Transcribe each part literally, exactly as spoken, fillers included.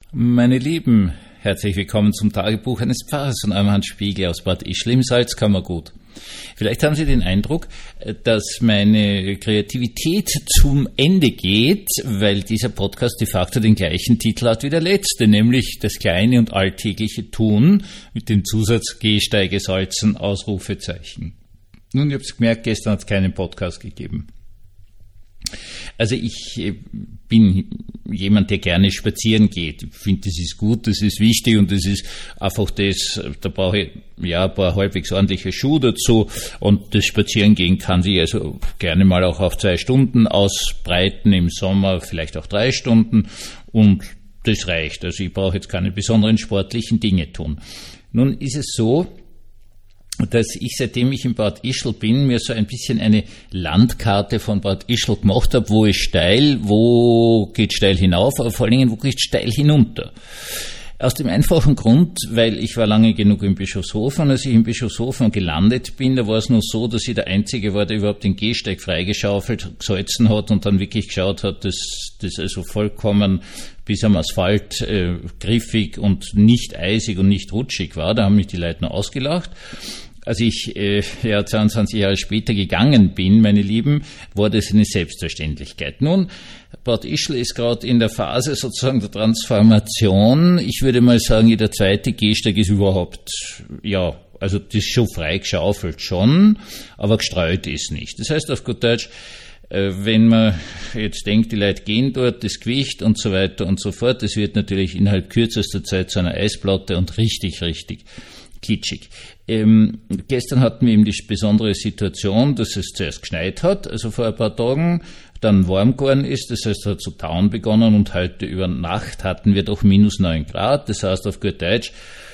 Meine Lieben, herzlich willkommen zum Tagebuch eines Pfarrers von eurem Hans Spiegel aus Bad Ischl im Salzkammergut. Vielleicht haben Sie den Eindruck, dass meine Kreativität zum Ende geht, weil dieser Podcast de facto den gleichen Titel hat wie der letzte, nämlich das kleine und alltägliche Tun mit dem Zusatz Gehsteige salzen, Ausrufezeichen. Nun, ich habe es gemerkt, gestern hat es keinen Podcast gegeben. Also ich bin jemand, der gerne spazieren geht. Ich finde, das ist gut, das ist wichtig und das ist einfach das, da brauche ich ja ein paar halbwegs ordentliche Schuhe dazu und das Spazierengehen kann sich also gerne mal auch auf zwei Stunden ausbreiten, im Sommer vielleicht auch drei Stunden und das reicht. Also ich brauche jetzt keine besonderen sportlichen Dinge tun. Nun ist es so, dass ich, seitdem ich in Bad Ischl bin, mir so ein bisschen eine Landkarte von Bad Ischl gemacht habe, wo ist steil, wo geht steil hinauf, aber vor allen Dingen, wo geht steil hinunter. Aus dem einfachen Grund, weil ich war lange genug in Bischofshofen, als ich in Bischofshofen gelandet bin, da war es nur so, dass ich der Einzige war, der überhaupt den Gehsteig freigeschaufelt, gesalzen hat und dann wirklich geschaut hat, dass das also vollkommen bis am Asphalt äh, griffig und nicht eisig und nicht rutschig war. Da haben mich die Leute nur ausgelacht. Als ich äh, ja, zweiundzwanzig Jahre später gegangen bin, meine Lieben, war das eine Selbstverständlichkeit. Nun, Bad Ischl ist gerade in der Phase sozusagen der Transformation. Ich würde mal sagen, jeder zweite Gehsteig ist überhaupt, ja, also das ist schon frei geschaufelt schon, aber gestreut ist nicht. Das heißt auf gut Deutsch, äh, wenn man jetzt denkt, die Leute gehen dort, das Gewicht und so weiter und so fort, das wird natürlich innerhalb kürzester Zeit zu einer Eisplatte und richtig, richtig kitschig. Ähm, gestern hatten wir eben die besondere Situation, dass es zuerst geschneit hat, also vor ein paar Tagen, dann warm geworden ist, das heißt, es hat zu tauen begonnen und heute über Nacht hatten wir doch minus neun Grad, das heißt auf gut Deutsch,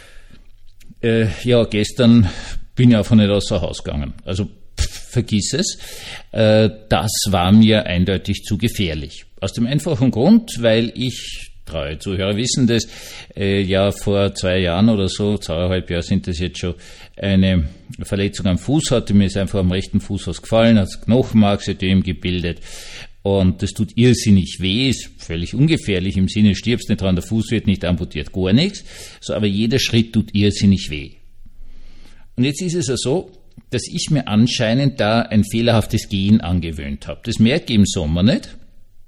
äh, ja, gestern bin ich einfach nicht außer Haus gegangen. Also pff, vergiss es, äh, das war mir eindeutig zu gefährlich. Aus dem einfachen Grund, weil ich treue Zuhörer wissen das, äh, ja vor zwei Jahren oder so, zweieinhalb Jahre sind das jetzt schon, eine Verletzung am Fuß hatte, mir ist einfach am rechten Fuß was gefallen, hat Knochenmarksödem gebildet und das tut irrsinnig weh, ist völlig ungefährlich im Sinne, stirbst nicht dran, der Fuß wird nicht amputiert, gar nichts, so, aber jeder Schritt tut irrsinnig weh. Und jetzt ist es ja so, dass ich mir anscheinend da ein fehlerhaftes Gehen angewöhnt habe. Das merke ich im Sommer nicht.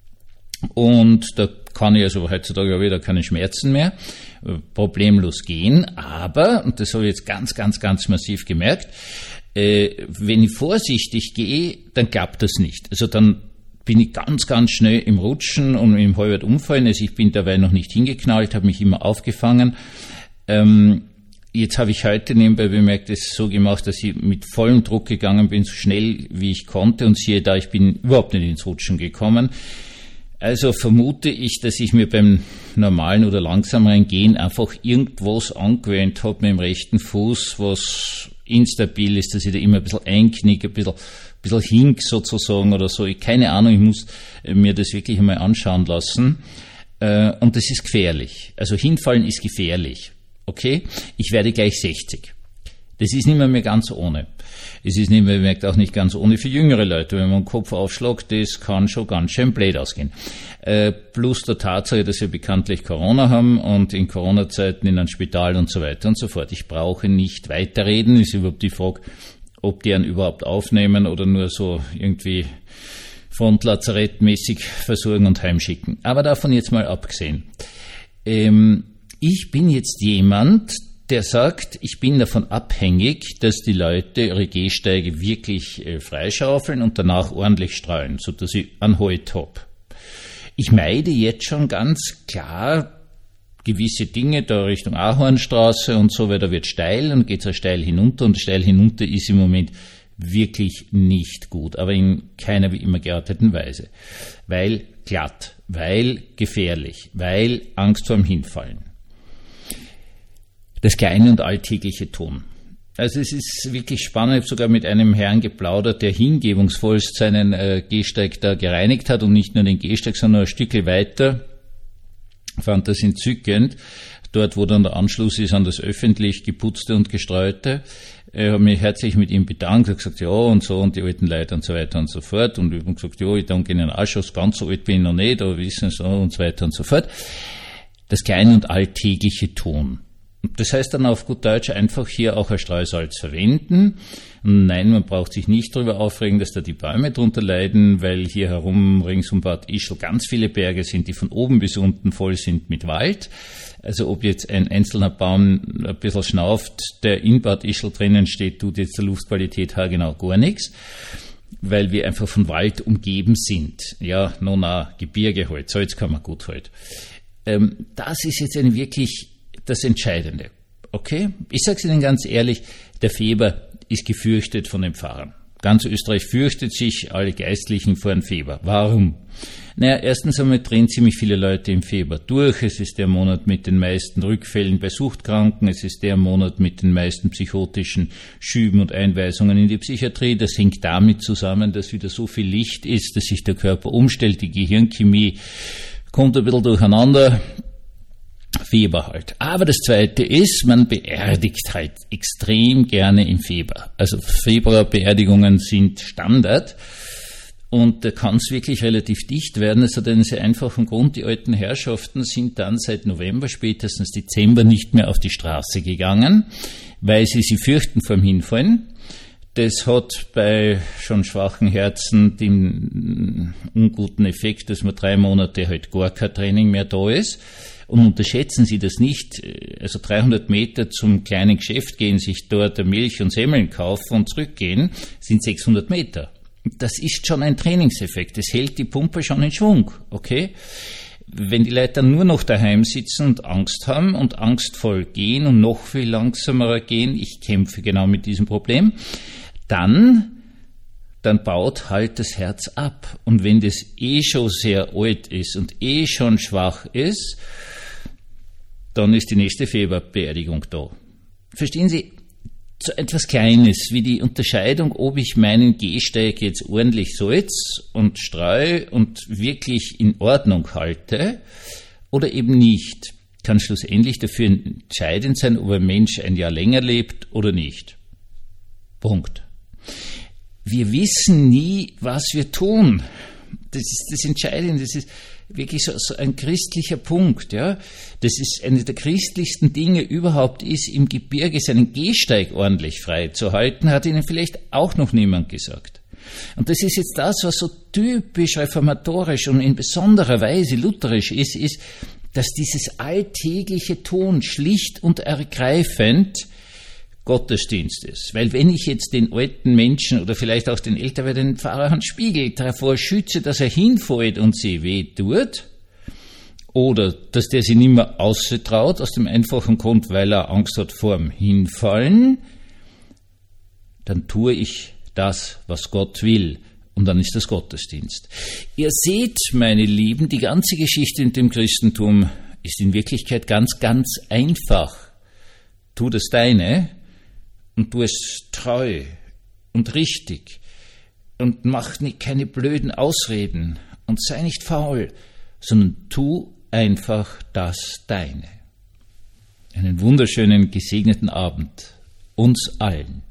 Und da kann ich also heutzutage auch wieder keine Schmerzen mehr, problemlos gehen. Aber, und das habe ich jetzt ganz, ganz, ganz massiv gemerkt, äh, wenn ich vorsichtig gehe, dann klappt das nicht. Also dann bin ich ganz, ganz schnell im Rutschen und im halbert Umfallen. Also ich bin dabei noch nicht hingeknallt, habe mich immer aufgefangen. Ähm, jetzt habe ich heute nebenbei bemerkt, es so gemacht, dass ich mit vollem Druck gegangen bin, so schnell wie ich konnte. Und siehe da, ich bin überhaupt nicht ins Rutschen gekommen. Also vermute ich, dass ich mir beim normalen oder langsameren Gehen einfach irgendwas angewöhnt habe mit dem rechten Fuß, was instabil ist, dass ich da immer ein bisschen einknicke, ein bisschen, ein bisschen hink sozusagen oder so. Ich, keine Ahnung, ich muss mir das wirklich einmal anschauen lassen. Und das ist gefährlich. Also hinfallen ist gefährlich. Okay? Ich werde gleich sechzig. Das ist nicht mehr, mehr ganz ohne. Es ist nicht mehr, merkt auch nicht ganz ohne für jüngere Leute. Wenn man den Kopf aufschlägt, das kann schon ganz schön blöd ausgehen. Äh, plus der Tatsache, dass wir bekanntlich Corona haben und in Corona-Zeiten in einem Spital und so weiter und so fort. Ich brauche nicht weiterreden. Ist überhaupt die Frage, ob die einen überhaupt aufnehmen oder nur so irgendwie Frontlazarettmäßig versorgen und heimschicken. Aber davon jetzt mal abgesehen. Ähm, ich bin jetzt jemand, der sagt, ich bin davon abhängig, dass die Leute ihre Gehsteige wirklich äh, freischaufeln und danach ordentlich streuen, so dass ich einen Halt habe. Ich meide jetzt schon ganz klar gewisse Dinge da Richtung Ahornstraße und so, weil da wird steil und geht es auch steil hinunter und steil hinunter ist im Moment wirklich nicht gut, aber in keiner wie immer gearteten Weise. Weil glatt, weil gefährlich, weil Angst vorm Hinfallen. Das kleine und alltägliche Tun. Also es ist wirklich spannend, ich habe sogar mit einem Herrn geplaudert, der hingebungsvollst seinen äh, Gehsteig da gereinigt hat und nicht nur den Gehsteig, sondern ein Stückchen weiter, fand das entzückend, dort wo dann der Anschluss ist an das öffentlich geputzte und gestreute. Ich habe mich herzlich mit ihm bedankt, habe gesagt, ja und so und die alten Leute und so weiter und so fort und ich habe gesagt, ja, ich danke Ihnen auch schon, ganz so alt bin ich noch nicht, aber wissen so und so weiter und so fort. das kleine und alltägliche tun. Das heißt dann auf gut Deutsch einfach hier auch ein Streusalz verwenden. Nein, man braucht sich nicht darüber aufregen, dass da die Bäume drunter leiden, weil hier herum rings um Bad Ischl ganz viele Berge sind, die von oben bis unten voll sind mit Wald. Also ob jetzt ein einzelner Baum ein bisschen schnauft, der in Bad Ischl drinnen steht, tut jetzt der Luftqualität haargenau gar nichts, weil wir einfach von Wald umgeben sind. Ja, no, na, Gebirge halt, Salz kann man gut halt. Ähm, das ist jetzt eine wirklich das Entscheidende. Okay? Ich sage es Ihnen ganz ehrlich, der Fieber ist gefürchtet von den Pfarrern. Ganz Österreich fürchtet sich, alle Geistlichen vor dem Fieber. Warum? Naja, erstens einmal drehen ziemlich viele Leute im Fieber durch. Es ist der Monat mit den meisten Rückfällen bei Suchtkranken. Es ist der Monat mit den meisten psychotischen Schüben und Einweisungen in die Psychiatrie. Das hängt damit zusammen, dass wieder so viel Licht ist, dass sich der Körper umstellt. Die Gehirnchemie kommt ein bisschen durcheinander. Fieber halt. Aber das Zweite ist, man beerdigt halt extrem gerne im Fieber. Also Februarbeerdigungen sind Standard und da kann es wirklich relativ dicht werden. Es hat einen sehr einfachen Grund. Die alten Herrschaften sind dann seit November, spätestens Dezember nicht mehr auf die Straße gegangen, weil sie sie fürchten vor dem Hinfallen. Das hat bei schon schwachen Herzen den unguten Effekt, dass man drei Monate halt gar kein Training mehr da ist. Und unterschätzen Sie das nicht, also dreihundert Meter zum kleinen Geschäft gehen, sich dort Milch und Semmeln kaufen und zurückgehen, sind sechshundert Meter. Das ist schon ein Trainingseffekt, das hält die Pumpe schon in Schwung, okay? Wenn die Leute dann nur noch daheim sitzen und Angst haben und angstvoll gehen und noch viel langsamer gehen, ich kämpfe genau mit diesem Problem, dann dann baut halt das Herz ab. Und wenn das eh schon sehr alt ist und eh schon schwach ist, dann ist die nächste Fieberbeerdigung da. Verstehen Sie, so etwas Kleines wie die Unterscheidung, ob ich meinen Gehsteig jetzt ordentlich salz und streu und wirklich in Ordnung halte oder eben nicht, kann schlussendlich dafür entscheidend sein, ob ein Mensch ein Jahr länger lebt oder nicht. Punkt. Wir wissen nie, was wir tun. Das ist das Entscheidende, das ist wirklich so, so ein christlicher Punkt, ja. Das ist eine der christlichsten Dinge überhaupt ist, im Gebirge seinen Gehsteig ordentlich frei zu halten, hat Ihnen vielleicht auch noch niemand gesagt. Und das ist jetzt das, was so typisch reformatorisch und in besonderer Weise lutherisch ist, ist, dass dieses alltägliche Tun schlicht und ergreifend Gottesdienst ist. Weil wenn ich jetzt den alten Menschen oder vielleicht auch den älter den Pfarrer Hans Spiegel davor schütze, dass er hinfällt und sie weh tut, oder dass der sich nicht mehr austraut, aus dem einfachen Grund, weil er Angst hat vor dem Hinfallen, dann tue ich das, was Gott will. Und dann ist das Gottesdienst. Ihr seht, meine Lieben, die ganze Geschichte in dem Christentum ist in Wirklichkeit ganz, ganz einfach. Tu das Deine, und tu es treu und richtig und mach nicht keine blöden Ausreden und sei nicht faul, sondern tu einfach das Deine. Einen wunderschönen, gesegneten Abend uns allen.